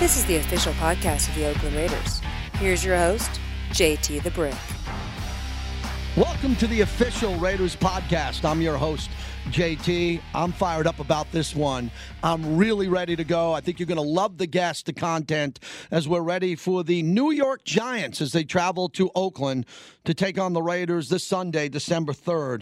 This is the official podcast of the Oakland Raiders. Here's your host, JT the Brick. Welcome to the official Raiders podcast. I'm your host, JT. I'm fired up about this one. I'm really ready to go. I think you're going to love the guests, the content, as we're ready for the New York Giants as they travel to Oakland to take on the Raiders this Sunday, December 3rd,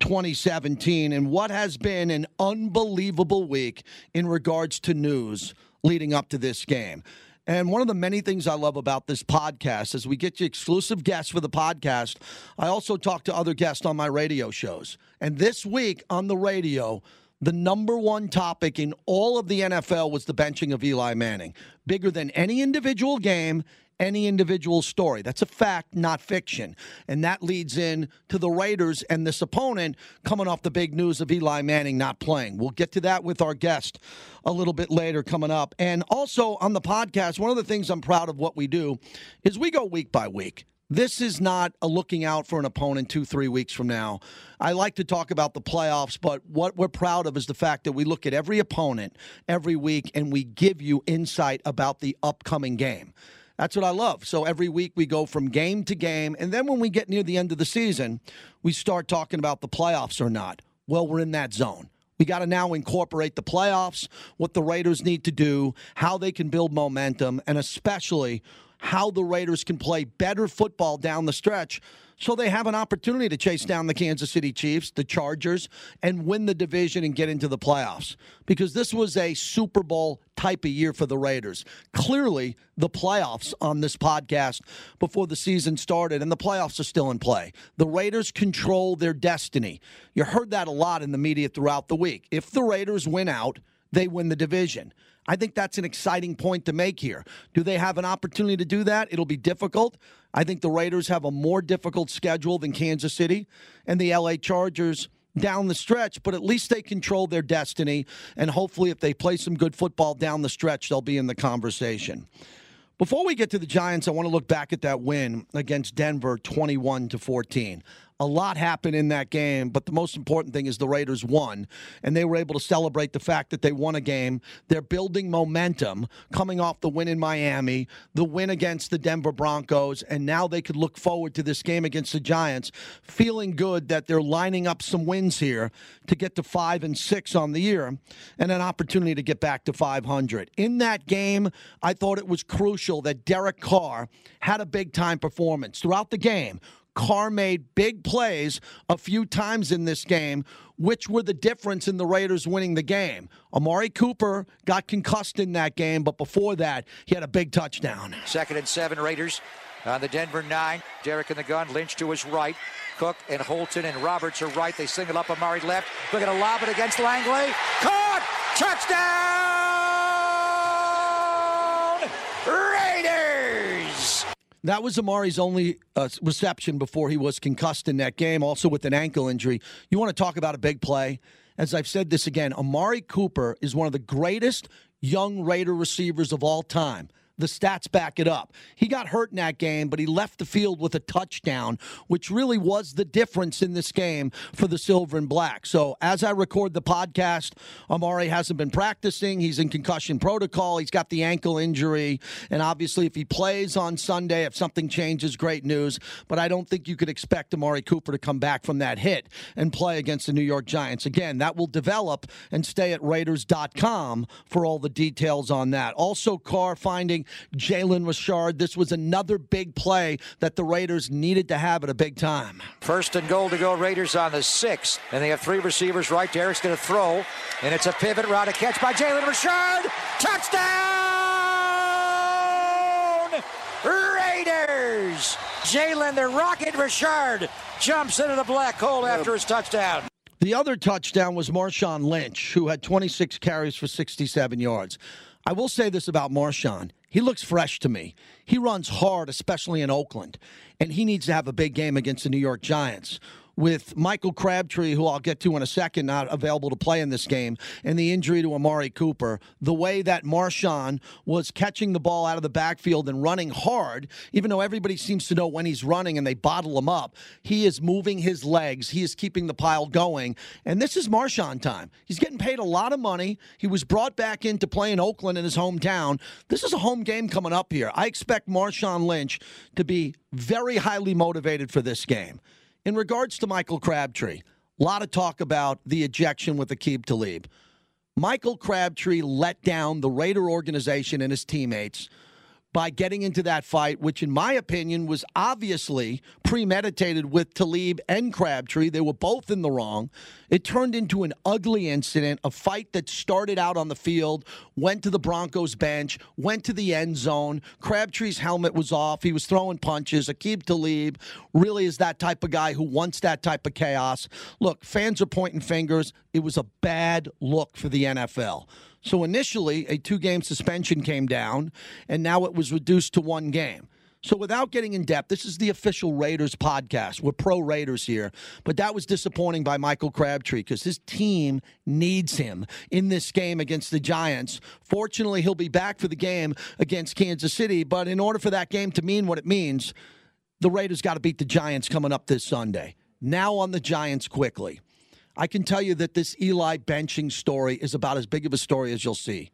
2017, in what has been an unbelievable week in regards to news leading up to this game. And one of the many things I love about this podcast is we get you exclusive guests for the podcast. I also talk to other guests on my radio shows. And this week on the radio, the number one topic in all of the NFL was the benching of Eli Manning. Bigger than any individual game, any individual story. That's a fact, not fiction. And that leads in to the Raiders and this opponent coming off the big news of Eli Manning not playing. We'll get to that with our guest a little bit later coming up. And also on the podcast, one of the things I'm proud of what we do is we go week by week. This is not a looking out for an opponent 2-3 weeks from now. I like to talk about the playoffs, but what we're proud of is the fact that we look at every opponent every week and we give you insight about the upcoming game. That's what I love. So every week we go from game to game, and then when we get near the end of the season, we start talking about the playoffs or not. Well, we're in that zone. We got to now incorporate the playoffs, what the Raiders need to do, how they can build momentum, and especially how the Raiders can play better football down the stretch so they have an opportunity to chase down the Kansas City Chiefs, the Chargers, and win the division and get into the playoffs. Because this was a Super Bowl type of year for the Raiders. Clearly, the playoffs on this podcast before the season started, and the playoffs are still in play. The Raiders control their destiny. You heard that a lot in the media throughout the week. If the Raiders win out, they win the division. I think that's an exciting point to make here. Do they have an opportunity to do that? It'll be difficult. I think the Raiders have a more difficult schedule than Kansas City and the LA Chargers down the stretch, but at least they control their destiny, and hopefully if they play some good football down the stretch, they'll be in the conversation. Before we get to the Giants, I want to look back at that win against Denver, 21-14. A lot happened in that game, but the most important thing is the Raiders won, and they were able to celebrate the fact that they won a game. They're building momentum coming off the win in Miami, the win against the Denver Broncos, and now they could look forward to this game against the Giants, feeling good that they're lining up some wins here to get to 5-6 on the year and an opportunity to get back to 500. In that game, I thought it was crucial that Derek Carr had a big-time performance. Throughout the game, Carr made big plays a few times in this game, which were the difference in the Raiders winning the game. Amari Cooper got concussed in that game, but before that, he had a big touchdown. 2nd and 7, Raiders on the Denver 9. Derek in the gun, Lynch to his right. Cook and Holton and Roberts are right. They single up Amari left. They're going to lob it against Langley. Caught! Touchdown! Raiders! That was Amari's only reception before he was concussed in that game, also with an ankle injury. You want to talk about a big play? As I've said this again, Amari Cooper is one of the greatest young Raider receivers of all time. The stats back it up. He got hurt in that game, but he left the field with a touchdown, which really was the difference in this game for the Silver and Black. So as I record the podcast, Amari hasn't been practicing. He's in concussion protocol. He's got the ankle injury. And obviously, if he plays on Sunday, if something changes, great news. But I don't think you could expect Amari Cooper to come back from that hit and play against the New York Giants. Again, that will develop, and stay at Raiders.com for all the details on that. Also, Carr finding Jalen Richard. This was another big play that the Raiders needed to have at a big time. 1st and goal to go, Raiders on the 6th. And they have 3 receivers right. Derek's going to throw. And it's a pivot route, a catch by Jalen Richard. Touchdown! Raiders! Jalen the Rocket Richard jumps into the black hole after his touchdown. The other touchdown was Marshawn Lynch, who had 26 carries for 67 yards. I will say this about Marshawn. He looks fresh to me. He runs hard, especially in Oakland, and he needs to have a big game against the New York Giants. with Michael Crabtree, who I'll get to in a second, not available to play in this game, and the injury to Amari Cooper, the way that Marshawn was catching the ball out of the backfield and running hard, even though everybody seems to know when he's running and they bottle him up, he is moving his legs. He is keeping the pile going. And this is Marshawn time. He's getting paid a lot of money. He was brought back in to play in Oakland in his hometown. This is a home game coming up here. I expect Marshawn Lynch to be very highly motivated for this game. In regards to Michael Crabtree, a lot of talk about the ejection with Aqib Talib. Michael Crabtree let down the Raider organization and his teammates by getting into that fight, which in my opinion was obviously premeditated with Talib and Crabtree. They were both in the wrong. It turned into an ugly incident, a fight that started out on the field, went to the Broncos bench, went to the end zone. Crabtree's helmet was off. He was throwing punches. Aqib Talib really is that type of guy who wants that type of chaos. Look, fans are pointing fingers. It was a bad look for the NFL. So initially, a 2-game suspension came down, and now it was reduced to 1 game. So without getting in depth, this is the official Raiders podcast. We're pro-Raiders here. But that was disappointing by Michael Crabtree because his team needs him in this game against the Giants. Fortunately, he'll be back for the game against Kansas City. But in order for that game to mean what it means, the Raiders got to beat the Giants coming up this Sunday. Now on the Giants quickly. I can tell you that this Eli benching story is about as big of a story as you'll see.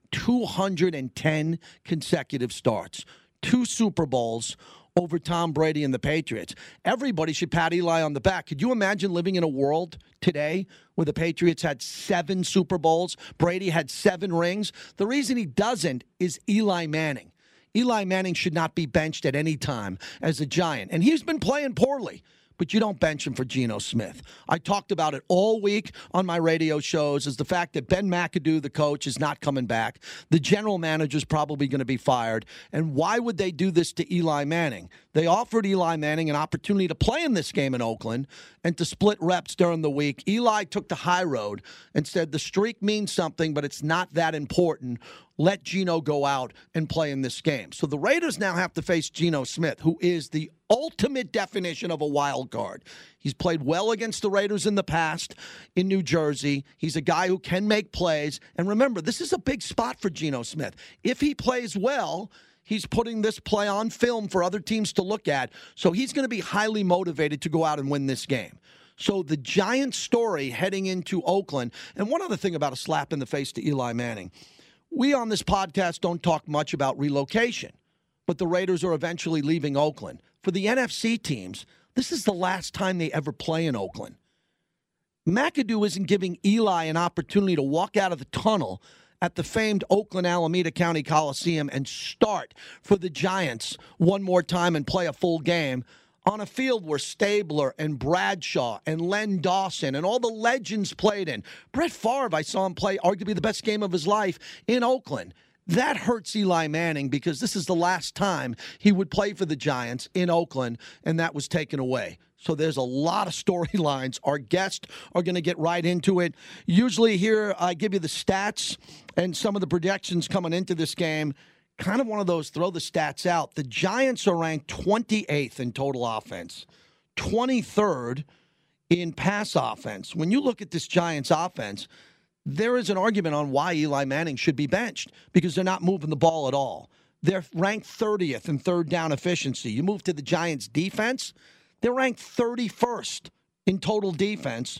210 consecutive starts, 2 Super Bowls over Tom Brady and the Patriots. Everybody should pat Eli on the back. Could you imagine living in a world today where the Patriots had 7 Super Bowls, Brady had 7 rings? The reason he doesn't is Eli Manning. Eli Manning should not be benched at any time as a Giant, and he's been playing poorly. But you don't bench him for Geno Smith. I talked about it all week on my radio shows, is the fact that Ben McAdoo, the coach, is not coming back. The general manager is probably going to be fired. And why would they do this to Eli Manning? They offered Eli Manning an opportunity to play in this game in Oakland and to split reps during the week. Eli took the high road and said the streak means something, but it's not that important. Let Geno go out and play in this game. So the Raiders now have to face Geno Smith, who is the ultimate definition of a wild card. He's played well against the Raiders in the past in New Jersey. He's a guy who can make plays. And remember, this is a big spot for Geno Smith. If he plays well, he's putting this play on film for other teams to look at. So he's going to be highly motivated to go out and win this game. So the Giants story heading into Oakland. And one other thing about a slap in the face to Eli Manning. We on this podcast don't talk much about relocation, but the Raiders are eventually leaving Oakland. For the NFC teams, this is the last time they ever play in Oakland. McAdoo isn't giving Eli an opportunity to walk out of the tunnel at the famed Oakland Alameda County Coliseum and start for the Giants one more time and play a full game on a field where Stabler and Bradshaw and Len Dawson and all the legends played in. Brett Favre, I saw him play arguably the best game of his life in Oakland. That hurts Eli Manning because this is the last time he would play for the Giants in Oakland, and that was taken away. So there's a lot of storylines. Our guests are going to get right into it. Usually here I give you the stats and some of the projections coming into this game. Kind of one of those throw the stats out. The Giants are ranked 28th in total offense, 23rd in pass offense. When you look at this Giants offense, there is an argument on why Eli Manning should be benched because they're not moving the ball at all. They're ranked 30th in third down efficiency. You move to the Giants defense, they're ranked 31st in total defense,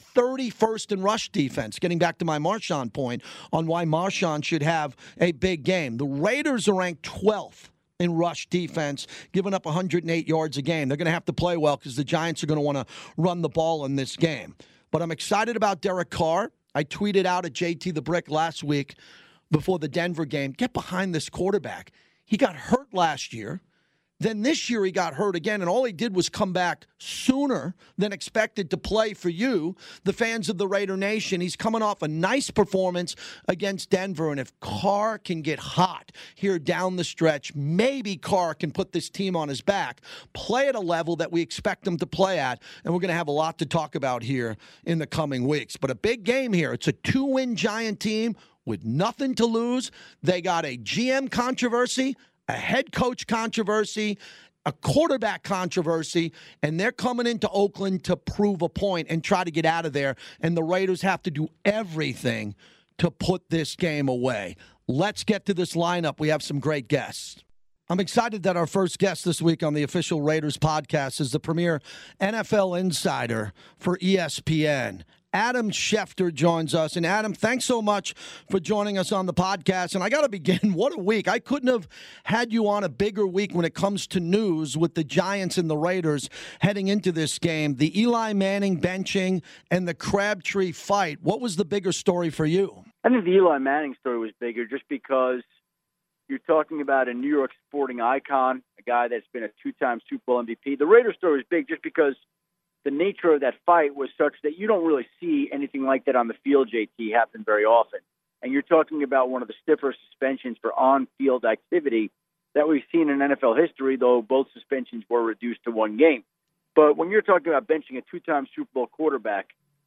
31st in rush defense, getting back to my Marshawn point on why Marshawn should have a big game. The Raiders are ranked 12th in rush defense, giving up 108 yards a game. They're going to have to play well because the Giants are going to want to run the ball in this game. But I'm excited about Derek Carr. I tweeted out at JT the Brick last week before the Denver game, get behind this quarterback. He got hurt last year. Then this year he got hurt again, and all he did was come back sooner than expected to play for you, the fans of the Raider Nation. He's coming off a nice performance against Denver, and if Carr can get hot here down the stretch, maybe Carr can put this team on his back, play at a level that we expect him to play at, and we're going to have a lot to talk about here in the coming weeks. But a big game here. It's a 2-win Giant team with nothing to lose. They got a GM controversy, a head coach controversy, a quarterback controversy, and they're coming into Oakland to prove a point and try to get out of there, and the Raiders have to do everything to put this game away. Let's get to this lineup. We have some great guests. I'm excited that our first guest this week on the Official Raiders podcast is the premier NFL insider for ESPN. Adam Schefter joins us. And Adam, thanks so much for joining us on the podcast. And I got to begin, what a week. I couldn't have had you on a bigger week when it comes to news with the Giants and the Raiders heading into this game. The Eli Manning benching and the Crabtree fight. What was the bigger story for you? I think the Eli Manning story was bigger just because you're talking about a New York sporting icon, a guy that's been a two-time Super Bowl MVP. The Raiders story was big just because the nature of that fight was such that you don't really see anything like that on the field, JT, happen very often. And you're talking about one of the stiffer suspensions for on-field activity that we've seen in NFL history, though both suspensions were reduced to one game. But when you're talking about benching a two-time Super Bowl quarterback,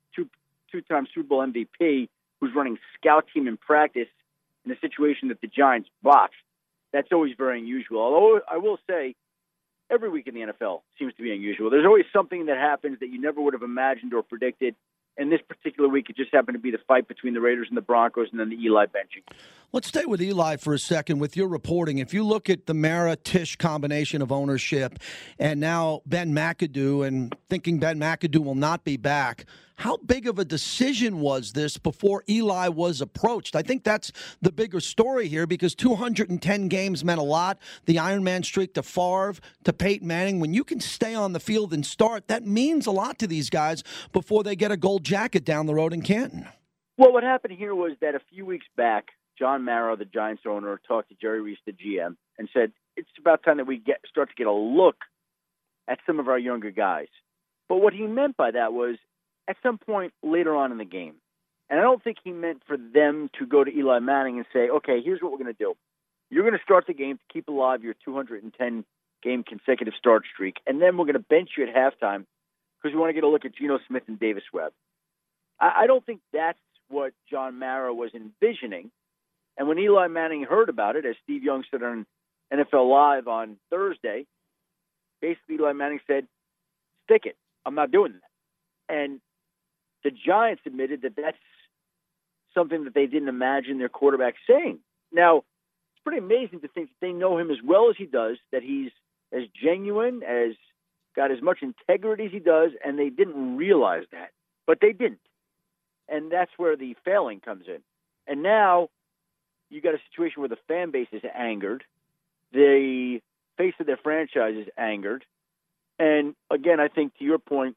two-time Super Bowl MVP, who's running scout team in practice in a situation that the Giants botched, that's always very unusual. Although I will say, every week in the NFL seems to be unusual. There's always something that happens that you never would have imagined or predicted. And this particular week, it just happened to be the fight between the Raiders and the Broncos and then the Eli benching. Let's stay with Eli for a second with your reporting. If you look at the Mara-Tisch combination of ownership and now Ben McAdoo and thinking Ben McAdoo will not be back, how big of a decision was this before Eli was approached? I think that's the bigger story here because 210 games meant a lot. The Iron Man streak to Favre, to Peyton Manning. When you can stay on the field and start, that means a lot to these guys before they get a gold jacket down the road in Canton. Well, what happened here was that a few weeks back, John Mara, the Giants owner, talked to Jerry Reese, the GM, and said, it's about time that we start to get a look at some of our younger guys. But what he meant by that was at some point later on in the game. And I don't think he meant for them to go to Eli Manning and say, okay, here's what we're going to do. You're going to start the game to keep alive your 210-game consecutive start streak, and then we're going to bench you at halftime because we want to get a look at Geno Smith and Davis Webb. I don't think that's what John Mara was envisioning. And when Eli Manning heard about it, as Steve Young said on NFL Live on Thursday, basically Eli Manning said, stick it. I'm not doing that. And the Giants admitted that that's something that they didn't imagine their quarterback saying. Now, it's pretty amazing to think that they know him as well as he does, that he's as genuine, as got as much integrity as he does, and they didn't realize that. But they didn't. And that's where the failing comes in. And now you got a situation where the fan base is angered. The face of their franchise is angered. And again, I think to your point,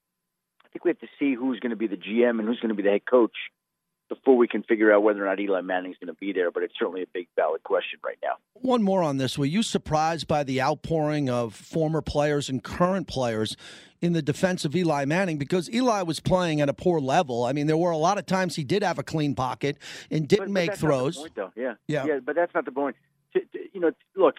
I think we have to see who's going to be the GM and who's going to be the head coach before we can figure out whether or not Eli Manning's going to be there. But it's certainly a big, valid question right now. One more on this. Were you surprised by the outpouring of former players and current players in the defense of Eli Manning? Because Eli was playing at a poor level. I mean, there were a lot of times he did have a clean pocket and didn't make throws. Not the point, though. Yeah, but that's not the point. Look,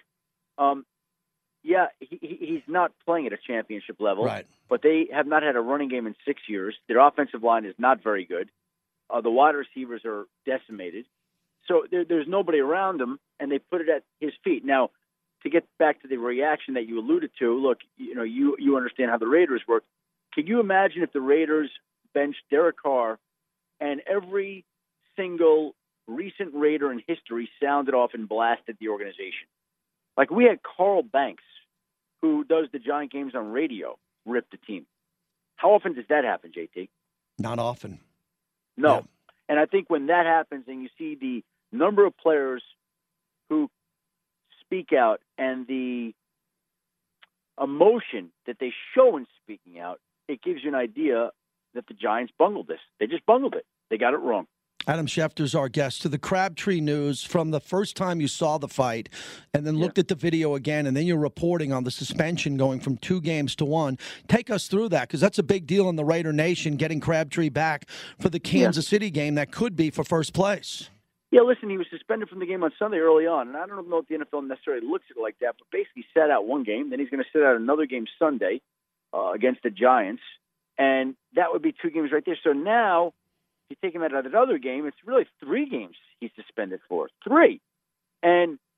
he's not playing at a championship level, right? But they have not had a running game in 6 years. Their offensive line is not very good. The wide receivers are decimated. So there's nobody around him, and they put it at his feet. Now, to get back to the reaction that you alluded to, look, you understand how the Raiders work. Can you imagine if the Raiders benched Derek Carr and every single recent Raider in history sounded off and blasted the organization? Like we had Carl Banks, who does the Giant games on radio, rip the team. How often does that happen, JT? Not often. No. Yeah. And I think when that happens and you see the number of players who speak out and the emotion that they show in speaking out, it gives you an idea that the Giants bungled this. They just bungled it. They got it wrong. Adam Schefter's our guest. To the Crabtree news, from the first time you saw the fight and then looked at the video again, and then you're reporting on the suspension going from 2 games to 1. Take us through that, because that's a big deal in the Raider Nation, getting Crabtree back for the Kansas City game that could be for first place. Yeah, listen, he was suspended from the game on Sunday early on, and I don't know if the NFL necessarily looks at it like that, but basically sat out one game, then he's going to sit out another game Sunday against the Giants, and that would be 2 games right there. So now you take him out of that other game, it's really 3 games he's suspended for. 3. And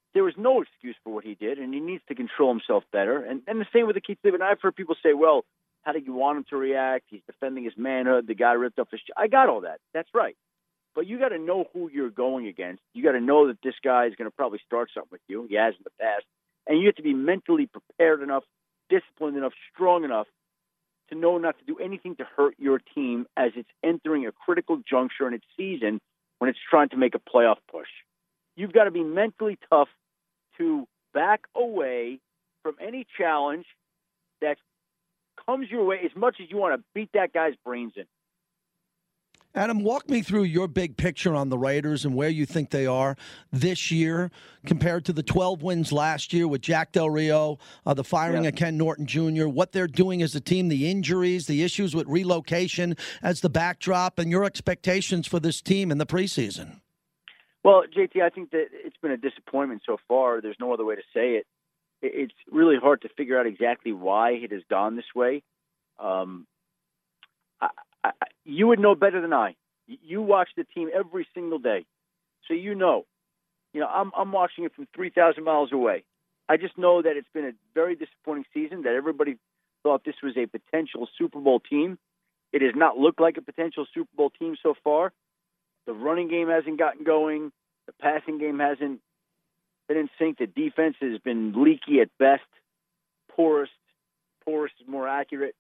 there was no excuse for what he did, and he needs to control himself better. And the same with the Keith Lee. And I've heard people say, well, how did you want him to react? He's defending his manhood. The guy ripped off his I got all that. That's right. But you got to know who you're going against. You got to know that this guy is going to probably start something with you. He has in the past. And you have to be mentally prepared enough, disciplined enough, strong enough to know not to do anything to hurt your team as it's entering a critical juncture in its season when it's trying to make a playoff push. You've got to be mentally tough to back away from any challenge that comes your way as much as you want to beat that guy's brains in. Adam, walk me through your big picture on the Raiders and where you think they are this year compared to the 12 wins last year with Jack Del Rio, the firing of Ken Norton Jr., what they're doing as a team, the injuries, the issues with relocation as the backdrop, and your expectations for this team in the preseason. Well, JT, I think that it's been a disappointment so far. There's no other way to say it. It's really hard to figure out exactly why it has gone this way. You would know better than I. You watch the team every single day, so you know. I'm watching it from 3,000 miles away. I just know that it's been a very disappointing season, that everybody thought this was a potential Super Bowl team. It has not looked like a potential Super Bowl team so far. The running game hasn't gotten going. The passing game hasn't been in sync. The defense has been leaky at best. Porous is more accurate.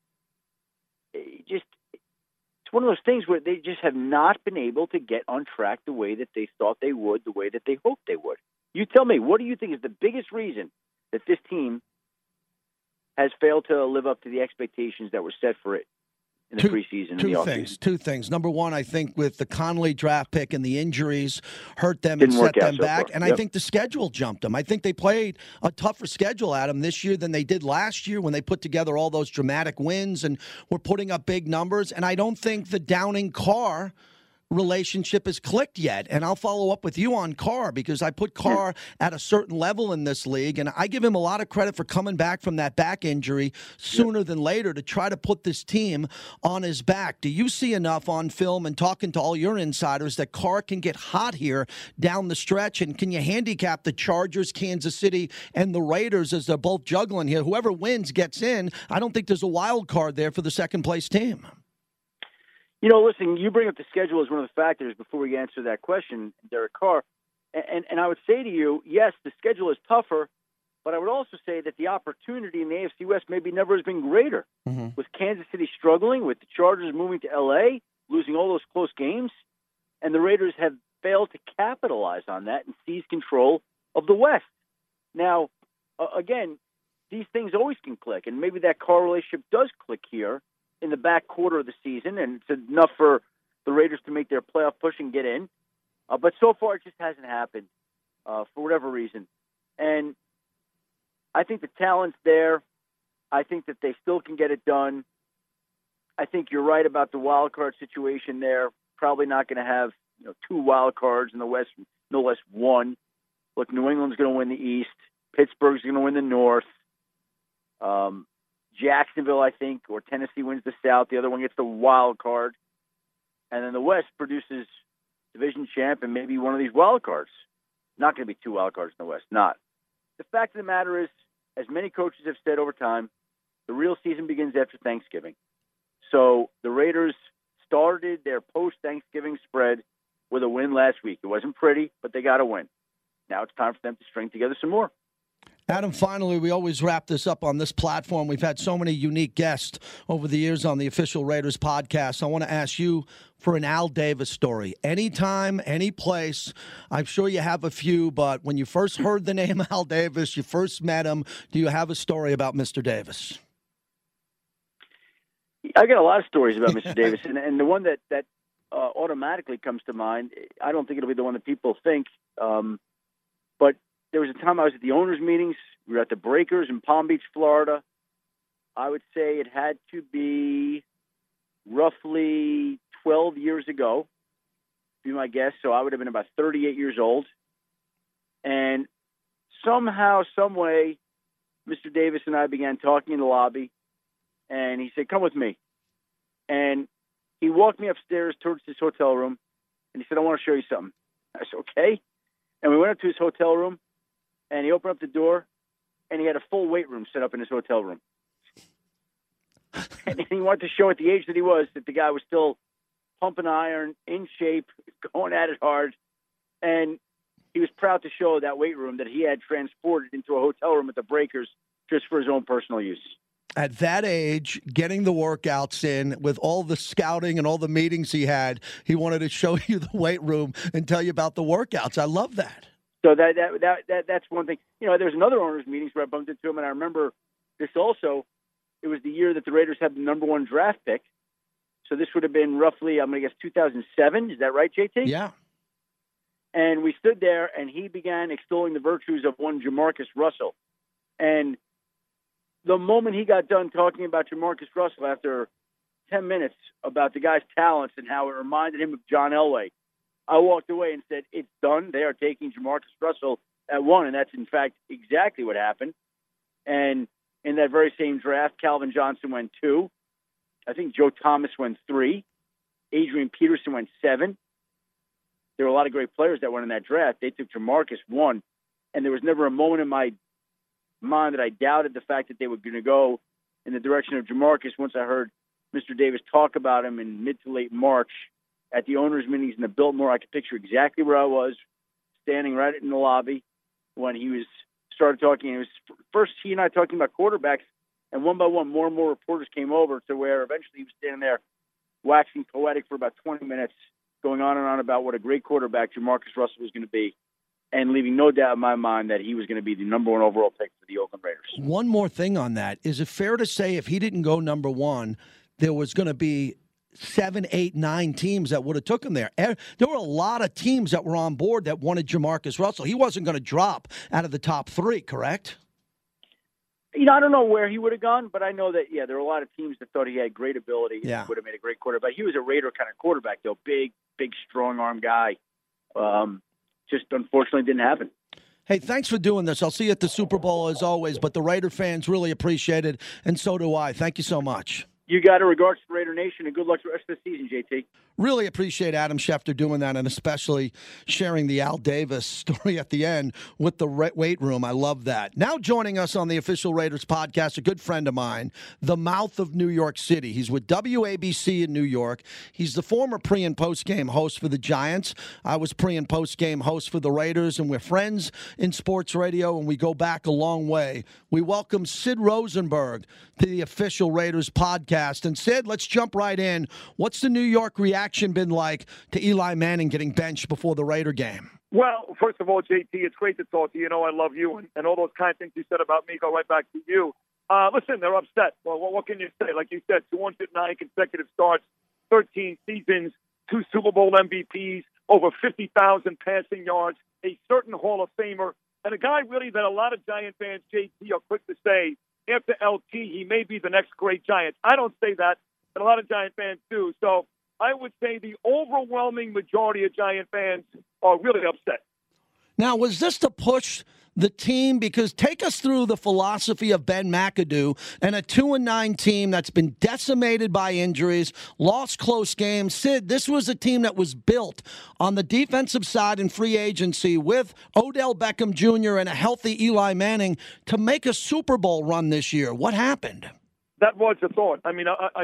It's one of those things where they just have not been able to get on track the way that they thought they would, the way that they hoped they would. You tell me, what do you think is the biggest reason that this team has failed to live up to the expectations that were set for it in the preseason and the offseason? Two things. Number one, I think with the Connolly draft pick and the injuries hurt them and set them back. And I think the schedule jumped them. I think they played a tougher schedule, Adam, this year than they did last year when they put together all those dramatic wins and were putting up big numbers. And I don't think the Downing-Carr relationship has clicked yet. And I'll follow up with you on Carr because I put Carr at a certain level in this league, and I give him a lot of credit for coming back from that back injury sooner than later to try to put this team on his back. Do you see enough on film and talking to all your insiders that Carr can get hot here down the stretch? And can you handicap the Chargers, Kansas City, and the Raiders as they're both juggling here? Whoever wins gets in. I don't think there's a wild card there for the second-place team. Listen, you bring up the schedule as one of the factors before we answer that question, Derek Carr. And I would say to you, yes, the schedule is tougher, but I would also say that the opportunity in the AFC West maybe never has been greater. Mm-hmm. With Kansas City struggling, with the Chargers moving to L.A., losing all those close games, and the Raiders have failed to capitalize on that and seize control of the West. Now, again, these things always can click, and maybe that Carr relationship does click here in the back quarter of the season, and it's enough for the Raiders to make their playoff push and get in. But so far, it just hasn't happened for whatever reason. And I think the talent's there. I think that they still can get it done. I think you're right about the wild card situation there. Probably not going to have two wild cards in the West, no less one. Look, New England's going to win the East. Pittsburgh's going to win the North. Jacksonville, I think, or Tennessee wins the South. The other one gets the wild card. And then the West produces division champ and maybe one of these wild cards. Not going to be two wild cards in the West. Not. The fact of the matter is, as many coaches have said over time, the real season begins after Thanksgiving. So the Raiders started their post-Thanksgiving spread with a win last week. It wasn't pretty, but they got a win. Now it's time for them to string together some more. Adam, finally, we always wrap this up on this platform. We've had so many unique guests over the years on the Official Raiders podcast. I want to ask you for an Al Davis story. Anytime, any place. I'm sure you have a few, but when you first heard the name Al Davis, you first met him, do you have a story about Mr. Davis? I got a lot of stories about Mr. Davis, and the one that automatically comes to mind, I don't think it'll be the one that people think, but there was a time I was at the owners' meetings. We were at the Breakers in Palm Beach, Florida. I would say it had to be roughly 12 years ago, be my guess. So I would have been about 38 years old. And somehow, some way, Mr. Davis and I began talking in the lobby. And he said, "Come with me." And he walked me upstairs towards his hotel room. And he said, "I want to show you something." I said, "Okay." And we went up to his hotel room. and he opened up the door, and he had a full weight room set up in his hotel room. And he wanted to show at the age that he was that the guy was still pumping iron, in shape, going at it hard. And he was proud to show that weight room that he had transported into a hotel room at the Breakers just for his own personal use. At that age, getting the workouts in with all the scouting and all the meetings he had, he wanted to show you the weight room and tell you about the workouts. I love that. So that's one thing. There's another owners' meetings where I bumped into him, and I remember this also. It was the year that the Raiders had the number 1 draft pick. So this would have been roughly, I'm going to guess, 2007. Is that right, JT? Yeah. And we stood there, and he began extolling the virtues of one Jamarcus Russell. And the moment he got done talking about Jamarcus Russell after 10 minutes about the guy's talents and how it reminded him of John Elway, I walked away and said, it's done. They are taking Jamarcus Russell at 1, and that's, in fact, exactly what happened. And in that very same draft, Calvin Johnson went 2. I think Joe Thomas went 3. Adrian Peterson went 7. There were a lot of great players that went in that draft. They took Jamarcus 1, and there was never a moment in my mind that I doubted the fact that they were going to go in the direction of Jamarcus once I heard Mr. Davis talk about him in mid to late March at the owners' meetings in the Biltmore. I could picture exactly where I was, standing right in the lobby when he started talking. It was first he and I talking about quarterbacks, and one by one, more and more reporters came over to where eventually he was standing there waxing poetic for about 20 minutes, going on and on about what a great quarterback Jamarcus Russell was going to be, and leaving no doubt in my mind that he was going to be the number 1 overall pick for the Oakland Raiders. One more thing on that. Is it fair to say if he didn't go number 1, there was going to be 7, 8, 9 teams that would have took him there? There were a lot of teams that were on board that wanted Jamarcus Russell. He wasn't going to drop out of the top 3, correct? I don't know where he would have gone, but I know that, there were a lot of teams that thought he had great ability and would have made a great quarterback. He was a Raider kind of quarterback, though. Big, strong-arm guy. Just unfortunately didn't happen. Hey, thanks for doing this. I'll see you at the Super Bowl as always, but the Raider fans really appreciate it, and so do I. Thank you so much. You got it. Regards to Raider Nation, and good luck the rest of the season, JT. Really appreciate Adam Schefter doing that, and especially sharing the Al Davis story at the end with the weight room. I love that. Now joining us on the Official Raiders podcast, a good friend of mine, the mouth of New York City. He's with WABC in New York. He's the former pre- and post-game host for the Giants. I was pre- and post-game host for the Raiders, and we're friends in sports radio, and we go back a long way. We welcome Sid Rosenberg to the Official Raiders podcast. And Sid, let's jump right in. What's the New York reaction been like to Eli Manning getting benched before the Raider game? Well, first of all, JT, it's great to talk to you. I love you, and all those kind things you said about me go right back to you. Listen, they're upset. Well, what can you say? Like you said, 209 consecutive starts, 13 seasons, 2 Super Bowl MVPs, over 50,000 passing yards, a certain Hall of Famer, and a guy really that a lot of Giant fans, JT, are quick to say, after LT, he may be the next great Giant. I don't say that, but a lot of Giant fans do. So I would say the overwhelming majority of Giant fans are really upset. Now, was this to push the team? Because take us through the philosophy of Ben McAdoo and a 2-9 team that's been decimated by injuries, lost close games. Sid, this was a team that was built on the defensive side in free agency with Odell Beckham Jr. and a healthy Eli Manning to make a Super Bowl run this year. What happened? That was the thought. I mean,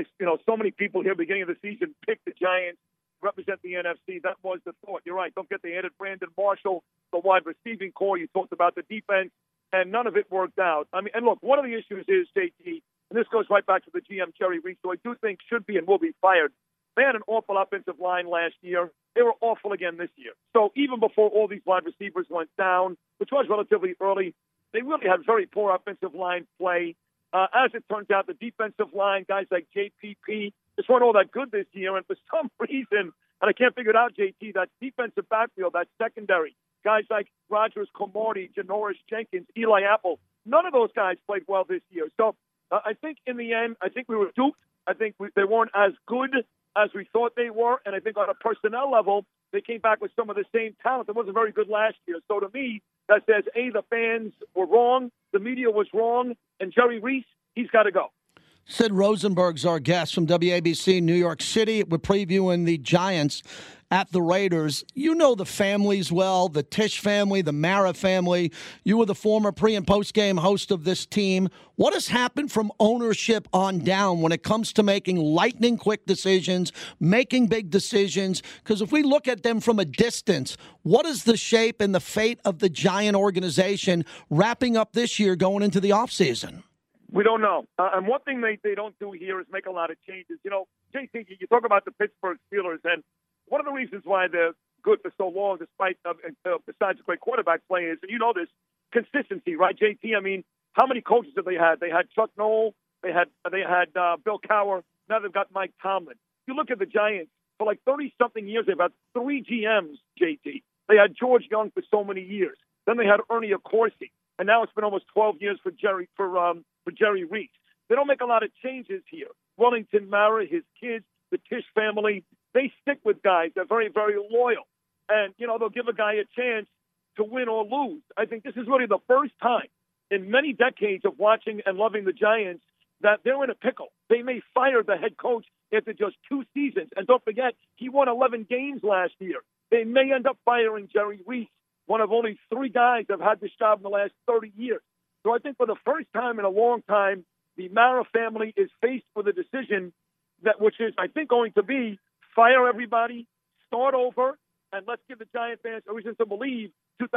so many people here beginning of the season picked the Giants, represent the NFC. That was the thought. You're right. Don't forget they added Brandon Marshall, the wide receiving core. You talked about the defense, and none of it worked out. I mean, and look, one of the issues is, JT, and this goes right back to the GM, Jerry Reese, who I do think should be and will be fired. They had an awful offensive line last year. They were awful again this year. So even before all these wide receivers went down, which was relatively early, they really had very poor offensive line play. As it turns out, the defensive line, guys like JPP, just weren't all that good this year. And for some reason, and I can't figure it out, JT, that defensive backfield, that secondary, guys like Rogers, Cromartie, Janoris Jenkins, Eli Apple, none of those guys played well this year. So I think in the end, I think we were duped. I think they weren't as good as we thought they were. And I think on a personnel level, they came back with some of the same talent that wasn't very good last year. So to me, that says, A, the fans were wrong, the media was wrong, and Jerry Reese, he's got to go. Sid Rosenberg's our guest from WABC New York City. We're previewing the Giants at the Raiders. You know the families well, the Tisch family, the Mara family. You were the former pre- and post-game host of this team. What has happened from ownership on down when it comes to making lightning-quick decisions, making big decisions? Because if we look at them from a distance, what is the shape and the fate of the Giant organization wrapping up this year going into the offseason? We don't know. And one thing they don't do here is make a lot of changes. You know, JT, you talk about the Pittsburgh Steelers, and one of the reasons why they're good for so long, despite besides great quarterback play, is, and you know this, consistency, right, JT? I mean, how many coaches have they had? They had Chuck Noll, they had Bill Cowher, now they've got Mike Tomlin. You look at the Giants, for like 30-something years, they've had 3 GMs, JT. They had George Young for so many years. Then they had Ernie Accorsi, and now it's been almost 12 years for Jerry Reese. They don't make a lot of changes here. Wellington Mara, his kids, the Tisch family, they stick with guys. They're very, very loyal. And, you know, they'll give a guy a chance to win or lose. I think this is really the first time in many decades of watching and loving the Giants that they're in a pickle. They may fire the head coach after just 2 seasons. And don't forget, he won 11 games last year. They may end up firing Jerry Reese, one of only 3 guys that have had this job in the last 30 years. So I think for the first time in a long time, the Mara family is faced with a decision which is, I think, going to be fire everybody, start over, and let's give the Giant fans a reason to believe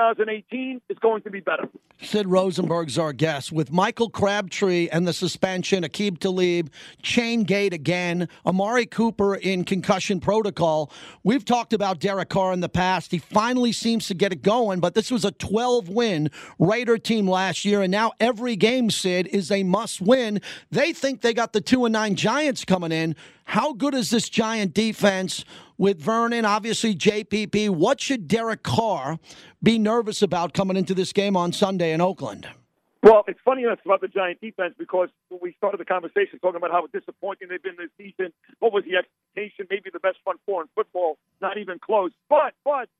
2018 is going to be better. Sid Rosenberg's our guest. With Michael Crabtree and the suspension, Aqib Talib, Chain Gate again, Amari Cooper in concussion protocol. We've talked about Derek Carr in the past. He finally seems to get it going, but this was a 12-win Raider team last year, and now every game, Sid, is a must-win. They think they got the 2-9 Giants coming in. How good is this Giant defense with Vernon, obviously JPP? What should Derek Carr be nervous about coming into this game on Sunday in Oakland? Well, it's funny enough about the Giant defense because when we started the conversation talking about how disappointing they've been this season, what was the expectation? Maybe the best front four in football, not even close. But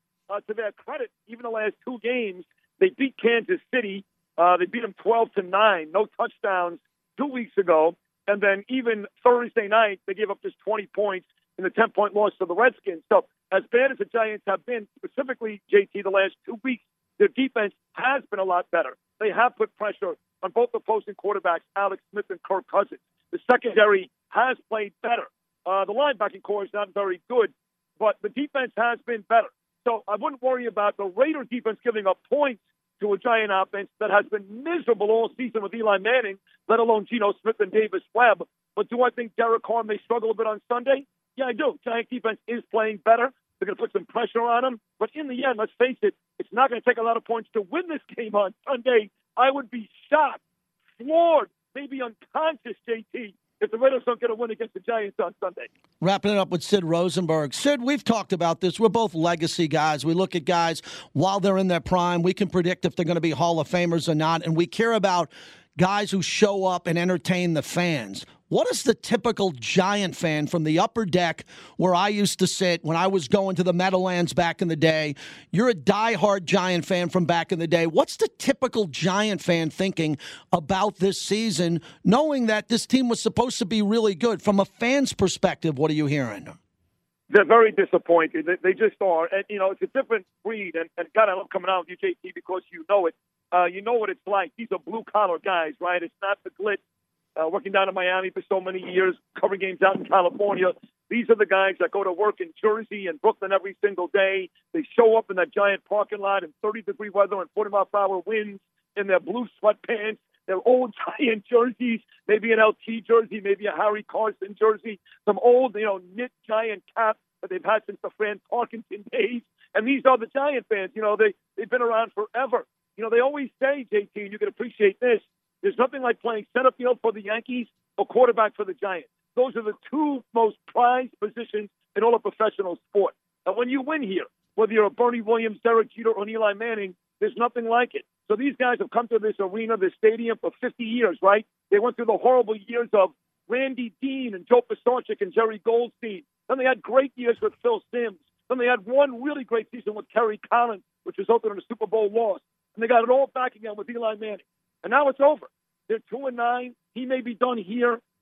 to their credit, even the last 2 games, they beat Kansas City. They beat them 12-9, no touchdowns 2 weeks ago. And then even Thursday night, they gave up just 20 points in the 10-point loss to the Redskins. So as bad as the Giants have been, specifically, JT, the last 2 weeks, their defense has been a lot better. They have put pressure on both opposing quarterbacks, Alex Smith and Kirk Cousins. The secondary has played better. The linebacking core is not very good, but the defense has been better. So I wouldn't worry about the Raider defense giving up points to a Giant offense that has been miserable all season with Eli Manning, let alone Geno Smith and Davis Webb. But do I think Derek Carr may struggle a bit on Sunday? Yeah, I do. Giant defense is playing better. They're going to put some pressure on him. But in the end, let's face it, it's not going to take a lot of points to win this game on Sunday. I would be shocked, floored, maybe unconscious, JT, if the Raiders don't get a win against the Giants on Sunday. Wrapping it up with Sid Rosenberg. Sid, we've talked about this. We're both legacy guys. We look at guys while they're in their prime. We can predict if they're going to be Hall of Famers or not, and we care about guys who show up and entertain the fans. What is the typical Giant fan from the upper deck where I used to sit when I was going to the Meadowlands back in the day? You're a diehard Giant fan from back in the day. What's the typical Giant fan thinking about this season, knowing that this team was supposed to be really good? From a fan's perspective, what are you hearing? They're very disappointed. They just are. And, you know, it's a different breed. And God, I love coming out with you, JT, because you know it. You know what it's like. These are blue-collar guys, right? It's not the glitz. Working down in Miami for so many years, covering games out in California. These are the guys that go to work in Jersey and Brooklyn every single day. They show up in that Giant parking lot in 30-degree weather and 40-mile-per-hour winds in their blue sweatpants, their old Giant jerseys, maybe an LT jersey, maybe a Harry Carson jersey, some old, knit Giant cap that they've had since the Fran Tarkenton days. And these are the Giant fans. They've been around forever. They always say, JT, and you can appreciate this, there's nothing like playing center field for the Yankees or quarterback for the Giants. Those are the 2 most prized positions in all of professional sport. And when you win here, whether you're a Bernie Williams, Derek Jeter, or Eli Manning, there's nothing like it. So these guys have come to this arena, this stadium, for 50 years, right? They went through the horrible years of Randy Dean and Joe Pisarcik and Jerry Goldstein. Then they had great years with Phil Simms. Then they had one really great season with Kerry Collins, which resulted in a Super Bowl loss. And they got it all back again with Eli Manning. And now it's over. They're 2-9. He may be done here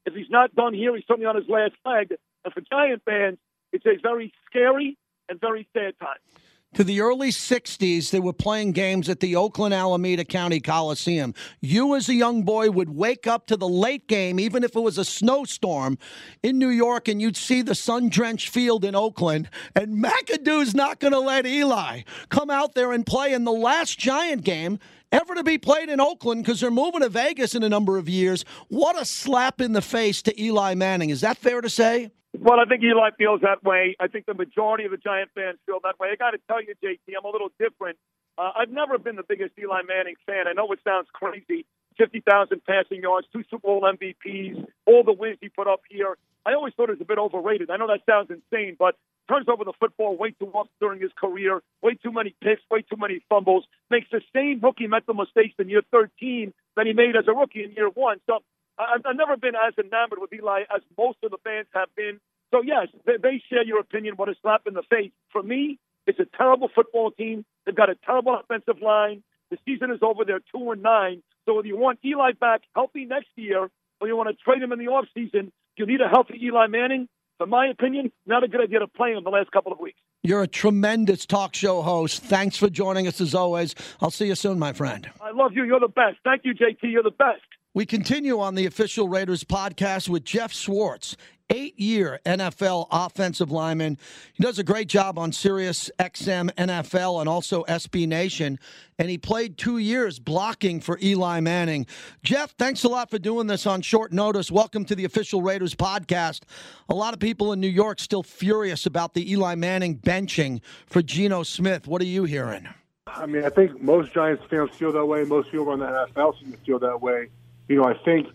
If he's not done here, he's certainly on his last leg. And for Giant fans, it's a very scary and very sad time. To the early 60s, they were playing games at the Oakland Alameda County Coliseum. You, as a young boy, would wake up to the late game, even if it was a snowstorm in New York, and you'd see the sun-drenched field in Oakland, and McAdoo's not going to let Eli come out there and play in the last Giant game ever to be played in Oakland because they're moving to Vegas in a number of years. What a slap in the face to Eli Manning. Is that fair to say? Well, I think Eli feels that way. I think the majority of the Giant fans feel that way. I got to tell you, JT, I'm a little different. I've never been the biggest Eli Manning fan. I know it sounds crazy. 50,000 passing yards, 2 Super Bowl MVPs, all the wins he put up here. I always thought it was a bit overrated. I know that sounds insane, but turns over the football way too often during his career, way too many picks, way too many fumbles, makes the same rookie mental mistakes in year 13 that he made as a rookie in year 1. So I've never been as enamored with Eli as most of the fans have been. So, yes, they share your opinion, what a slap in the face. For me, it's a terrible football team. They've got a terrible offensive line. The season is over. They're 2-9. So whether you want Eli back healthy next year or you want to trade him in the offseason, you need a healthy Eli Manning. In my opinion, not a good idea to play him the last couple of weeks. You're a tremendous talk show host. Thanks for joining us as always. I'll see you soon, my friend. I love you. You're the best. Thank you, JT. You're the best. We continue on the Official Raiders podcast with Jeff Schwartz, 8-year NFL offensive lineman. He does a great job on Sirius XM NFL and also SB Nation, and he played 2 years blocking for Eli Manning. Jeff, thanks a lot for doing this on short notice. Welcome to the Official Raiders podcast. A lot of people in New York still furious about the Eli Manning benching for Geno Smith. What are you hearing? I mean, I think most Giants fans feel that way. Most people around the NFL seem to feel that way. You know, I think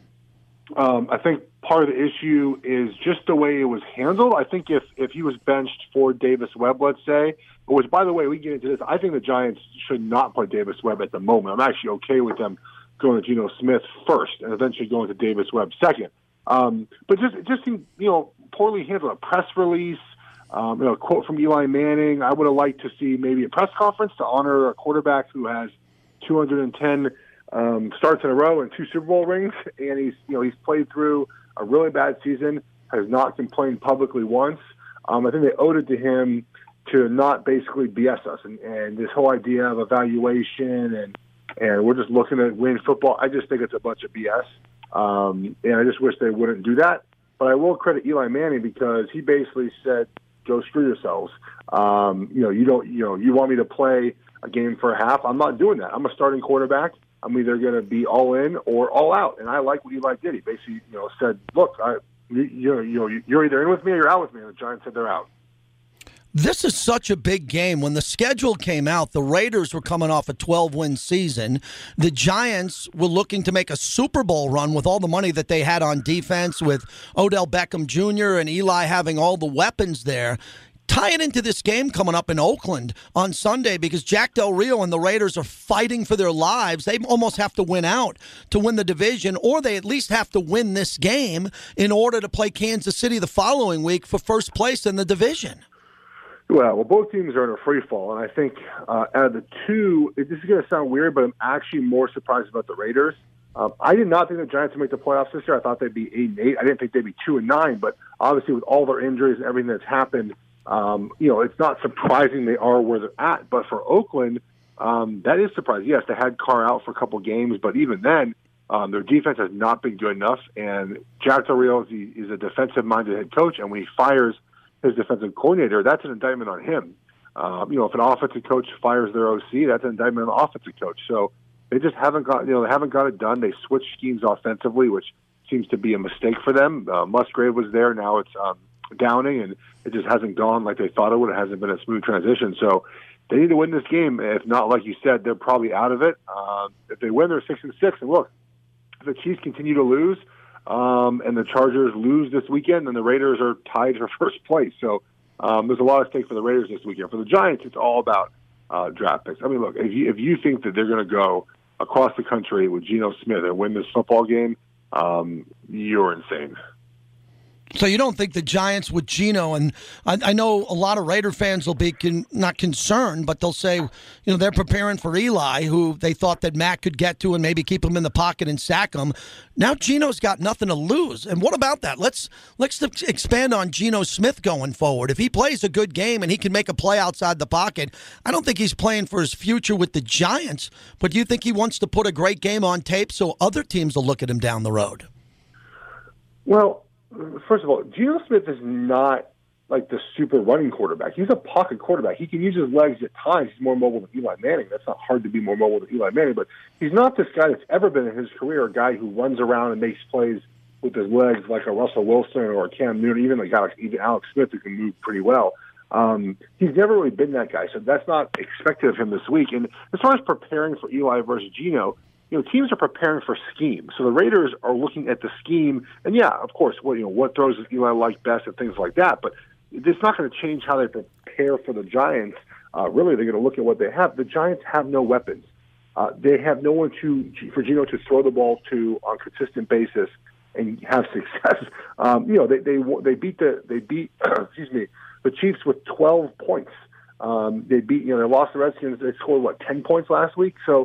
part of the issue is just the way it was handled. I think if he was benched for Davis Webb, let's say, which, by the way, we get into this, I think the Giants should not play Davis Webb at the moment. I'm actually okay with them going to Geno Smith first and eventually going to Davis Webb second. But just seemed, poorly handled. A press release, a quote from Eli Manning. I would have liked to see maybe a press conference to honor a quarterback who has 210 starts in a row and 2 Super Bowl rings, and he's played through a really bad season, has not complained publicly once. I think they owed it to him to not basically BS us, and this whole idea of evaluation and we're just looking to win football. I just think it's a bunch of BS, and I just wish they wouldn't do that. But I will credit Eli Manning because he basically said, "Go screw yourselves. You want me to play a game for a half? I'm not doing that. I'm a starting quarterback. I'm either going to be all in or all out." And I like what Eli did. He basically, said, "Look, you're either in with me or you're out with me." And the Giants said they're out. This is such a big game. When the schedule came out, the Raiders were coming off a 12-win season. The Giants were looking to make a Super Bowl run with all the money that they had on defense, with Odell Beckham Jr. and Eli having all the weapons there. Tie it into this game coming up in Oakland on Sunday, because Jack Del Rio and the Raiders are fighting for their lives. They almost have to win out to win the division, or they at least have to win this game in order to play Kansas City the following week for first place in the division. Well, both teams are in a free fall, and I think out of the two, this is going to sound weird, but I'm actually more surprised about the Raiders. I did not think the Giants would make the playoffs this year. I thought they'd be 8-8. I didn't think they'd be 2-9, but obviously with all their injuries and everything that's happened, it's not surprising they are where they're at. But for Oakland, that is surprising. Yes, they had Carr out for a couple games, but even then, their defense has not been good enough. And Jack Del Rio is a defensive-minded head coach, and when he fires his defensive coordinator, that's an indictment on him. If an offensive coach fires their OC, that's an indictment on the offensive coach. So they just haven't got it done. They switched schemes offensively, which seems to be a mistake for them. Musgrave was there. Now it's Downing, and it just hasn't gone like they thought it would. It hasn't been a smooth transition. So they need to win this game. If not, like you said, they're probably out of it. If they win, they're 6-6. And look, if the Chiefs continue to lose, and the Chargers lose this weekend, then the Raiders are tied for first place. So there's a lot at stake for the Raiders this weekend. For the Giants, it's all about draft picks. I mean, look, if you think that they're going to go across the country with Geno Smith and win this football game, you're insane. So you don't think the Giants with Geno, and I know a lot of Raider fans will be not concerned, but they'll say, they're preparing for Eli, who they thought that Matt could get to and maybe keep him in the pocket and sack him. Now Geno's got nothing to lose. And what about that? Let's expand on Geno Smith going forward. If he plays a good game and he can make a play outside the pocket, I don't think he's playing for his future with the Giants, but do you think he wants to put a great game on tape so other teams will look at him down the road? Well, first of all, Geno Smith is not like the super running quarterback. He's a pocket quarterback. He can use his legs at times. He's more mobile than Eli Manning. That's not hard to be more mobile than Eli Manning, but he's not this guy that's ever been in his career, a guy who runs around and makes plays with his legs like a Russell Wilson or a Cam Newton, even Alex Smith, who can move pretty well. He's never really been that guy, so that's not expected of him this week. And as far as preparing for Eli versus Geno, teams are preparing for scheme. So the Raiders are looking at the scheme, and of course, what throws does Eli like best and things like that. But it's not going to change how they prepare for the Giants. Really, they're going to look at what they have. The Giants have no weapons. They have no one for Geno to throw the ball to on a consistent basis and have success. They beat the Chiefs with 12 points. They lost the Redskins. They scored 10 points last week. So.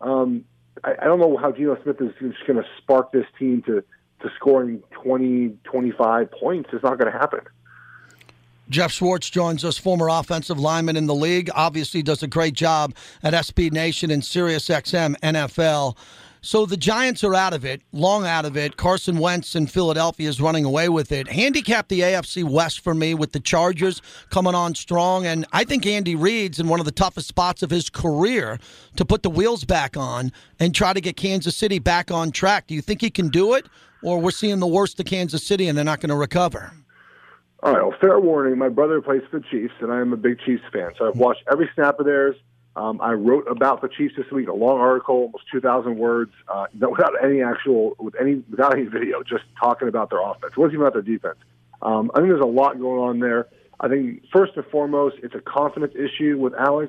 I don't know how Geno Smith is just going to spark this team to scoring 20, 25 points. It's not going to happen. Jeff Schwartz joins us, former offensive lineman in the league. Obviously does a great job at SB Nation and SiriusXM NFL. So the Giants are out of it, long out of it. Carson Wentz in Philadelphia is running away with it. Handicap the AFC West for me with the Chargers coming on strong. And I think Andy Reid's in one of the toughest spots of his career to put the wheels back on and try to get Kansas City back on track. Do you think he can do it? Or we're seeing the worst of Kansas City and they're not going to recover? All right, well, fair warning. My brother plays for the Chiefs, and I am a big Chiefs fan. So I've watched every snap of theirs. I wrote about the Chiefs this week, a long article, almost 2,000 words, without any video, just talking about their offense. It wasn't even about their defense. I think there's a lot going on there. I think first and foremost, it's a confidence issue with Alex.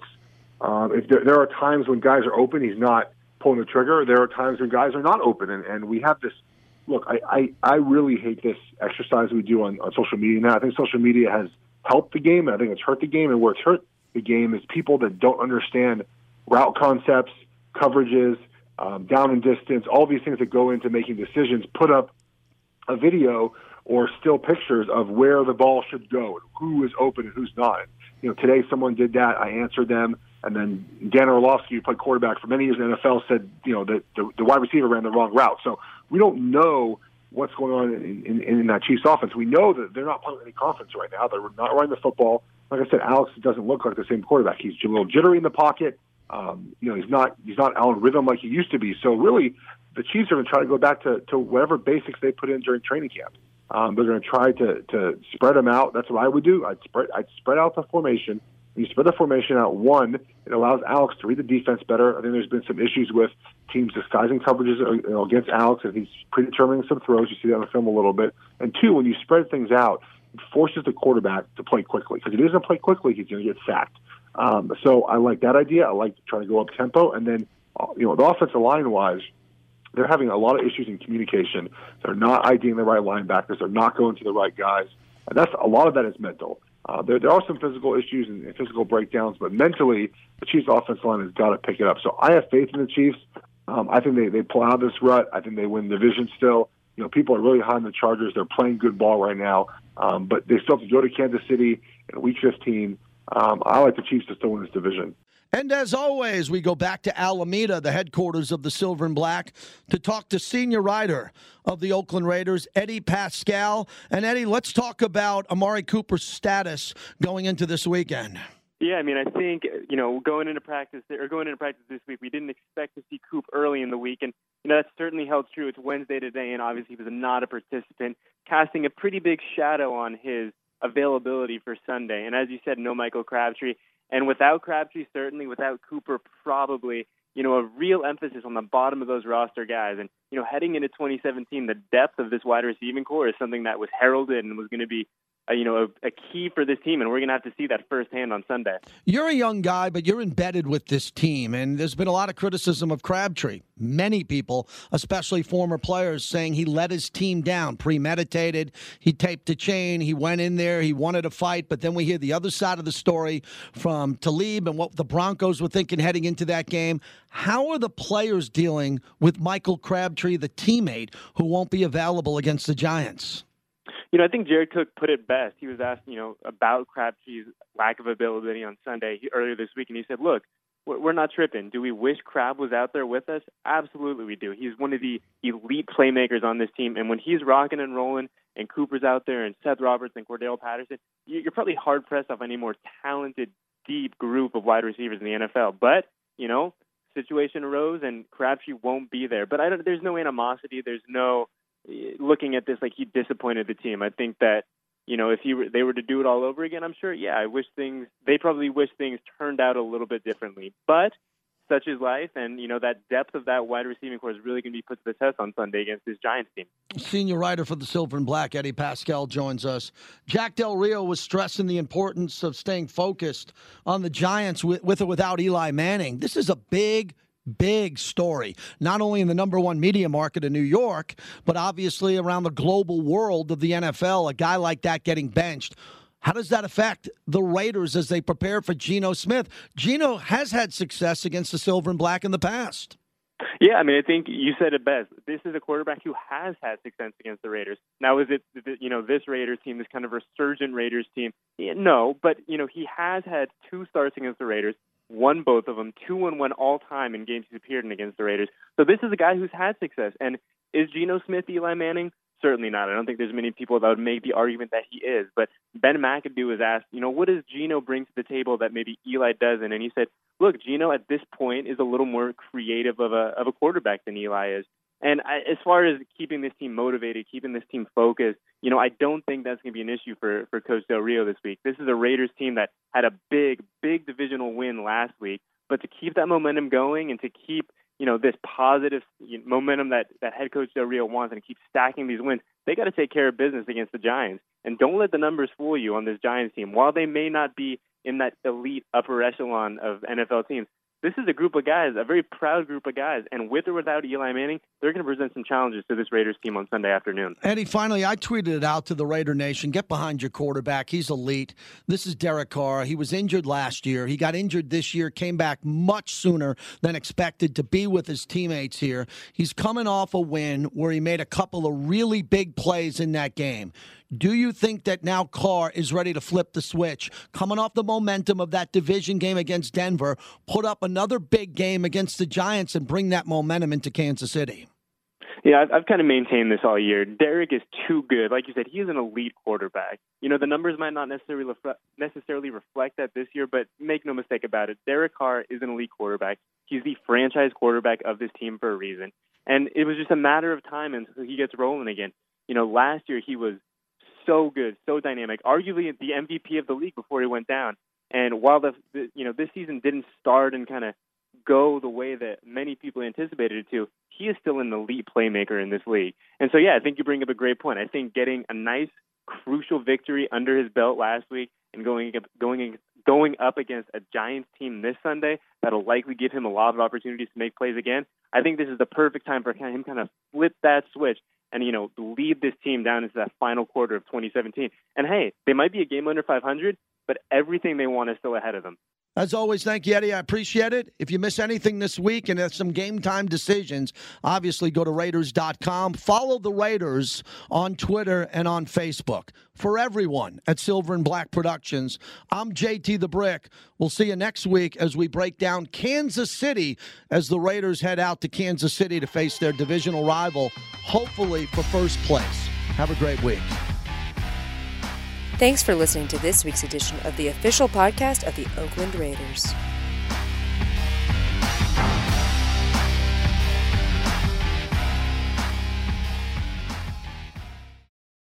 If there are times when guys are open, he's not pulling the trigger. There are times when guys are not open, and we have this. Look, I really hate this exercise we do on social media now. I think social media has helped the game, and I think it's hurt the game, and where it's hurt the game is people that don't understand route concepts, coverages, down and distance, all these things that go into making decisions, put up a video or still pictures of where the ball should go and who is open and who's not. Today someone did that. I answered them. And then Dan Orlovsky, who played quarterback for many years in the NFL, said, that the wide receiver ran the wrong route. So we don't know what's going on in that Chiefs offense. We know that they're not playing with any confidence right now. They're not running the football. Like I said, Alex doesn't look like the same quarterback. He's a little jittery in the pocket. He's not out of rhythm like he used to be. So really, the Chiefs are going to try to go back to whatever basics they put in during training camp. They're going to try to spread them out. That's what I would do. I'd spread out the formation. When you spread the formation out, one, it allows Alex to read the defense better. I think there's been some issues with teams disguising coverages against Alex, and he's predetermining some throws. You see that on the film a little bit. And two, when you spread things out, it forces the quarterback to play quickly. Because if he doesn't play quickly, he's going to get sacked. So I like that idea. I like trying to go up tempo. And then, the offensive line-wise, they're having a lot of issues in communication. They're not IDing the right linebackers. They're not going to the right guys. And a lot of that is mental. There are some physical issues and physical breakdowns, but mentally, the Chiefs' offensive line has got to pick it up. So I have faith in the Chiefs. I think they pull out of this rut. I think they win the division still. People are really high on the Chargers. They're playing good ball right now, but they still have to go to Kansas City in Week 15. I like the Chiefs to still win this division. And as always, we go back to Alameda, the headquarters of the Silver and Black, to talk to senior writer of the Oakland Raiders, Eddie Pascal. And Eddie, let's talk about Amari Cooper's status going into this weekend. Yeah, I think, going into practice this week, we didn't expect to see Coop early in the week. And, that certainly held true. It's Wednesday today, and obviously he was not a participant, casting a pretty big shadow on his availability for Sunday. And as you said, no Michael Crabtree. And without Crabtree, certainly, without Cooper, probably, a real emphasis on the bottom of those roster guys. And, heading into 2017, the depth of this wide receiving core is something that was heralded and was going to be a key for this team, and we're going to have to see that firsthand on Sunday. You're a young guy, but you're embedded with this team, and there's been a lot of criticism of Crabtree. Many people, especially former players, saying he let his team down, premeditated. He taped a chain. He went in there. He wanted to fight, but then we hear the other side of the story from Talib and what the Broncos were thinking heading into that game. How are the players dealing with Michael Crabtree, the teammate, who won't be available against the Giants? I think Jared Cook put it best. He was asked, about Crabtree's lack of availability on Sunday earlier this week, and he said, look, we're not tripping. Do we wish Crab was out there with us? Absolutely we do. He's one of the elite playmakers on this team, and when he's rocking and rolling and Cooper's out there and Seth Roberts and Cordell Patterson, you're probably hard-pressed off any more talented, deep group of wide receivers in the NFL. But, situation arose, and Crabtree won't be there. But there's no animosity. There's no looking at this like he disappointed the team. I think that, if they were to do it all over again, I'm sure, they probably wish things turned out a little bit differently. But such is life, and, that depth of that wide receiving core is really going to be put to the test on Sunday against this Giants team. Senior writer for the Silver and Black, Eddie Pascal, joins us. Jack Del Rio was stressing the importance of staying focused on the Giants with or without Eli Manning. This is a big story, not only in the number one media market in New York, but obviously around the global world of the NFL, a guy like that getting benched. How does that affect the Raiders as they prepare for Geno Smith? Geno has had success against the Silver and Black in the past. Yeah, I think you said it best. This is a quarterback who has had success against the Raiders. Now, is it, this Raiders team, this kind of resurgent Raiders team? Yeah, no, but, he has had 2 starts against the Raiders, won both of them, 2-1 all-time in games he's appeared in against the Raiders. So this is a guy who's had success. And is Geno Smith Eli Manning? Certainly not. I don't think there's many people that would make the argument that he is. But Ben McAdoo was asked, what does Geno bring to the table that maybe Eli doesn't? And he said, look, Geno at this point is a little more creative of a quarterback than Eli is. And as far as keeping this team motivated, keeping this team focused, I don't think that's going to be an issue for Coach Del Rio this week. This is a Raiders team that had a big divisional win last week. But to keep that momentum going and to keep, this positive momentum that head coach Del Rio wants and keep stacking these wins, they got to take care of business against the Giants. And don't let the numbers fool you on this Giants team. While they may not be in that elite upper echelon of NFL teams, this is a group of guys, a very proud group of guys, and with or without Eli Manning, they're going to present some challenges to this Raiders team on Sunday afternoon. Eddie, finally, I tweeted it out to the Raider Nation. Get behind your quarterback. He's elite. This is Derek Carr. He was injured last year. He got injured this year, came back much sooner than expected to be with his teammates here. He's coming off a win where he made a couple of really big plays in that game. Do you think that now Carr is ready to flip the switch, coming off the momentum of that division game against Denver, put up another big game against the Giants and bring that momentum into Kansas City? Yeah, I've kind of maintained this all year. Derek is too good. Like you said, he is an elite quarterback. The numbers might not necessarily reflect that this year, but make no mistake about it. Derek Carr is an elite quarterback. He's the franchise quarterback of this team for a reason. And it was just a matter of time until he gets rolling again. Last year he was so good, so dynamic, arguably the MVP of the league before he went down. And while this season didn't start and kind of go the way that many people anticipated it to, he is still an elite playmaker in this league. And so, I think you bring up a great point. I think getting a nice, crucial victory under his belt last week and going up against a Giants team this Sunday that'll likely give him a lot of opportunities to make plays again. I think this is the perfect time for him kind of flip that switch and, lead this team down into that final quarter of 2017. And, hey, they might be a game under 500, but everything they want is still ahead of them. As always, thank you, Eddie. I appreciate it. If you miss anything this week and have some game time decisions, obviously go to Raiders.com. Follow the Raiders on Twitter and on Facebook. For everyone at Silver and Black Productions, I'm JT the Brick. We'll see you next week as we break down Kansas City as the Raiders head out to Kansas City to face their divisional rival, hopefully for first place. Have a great week. Thanks for listening to this week's edition of the official podcast of the Oakland Raiders.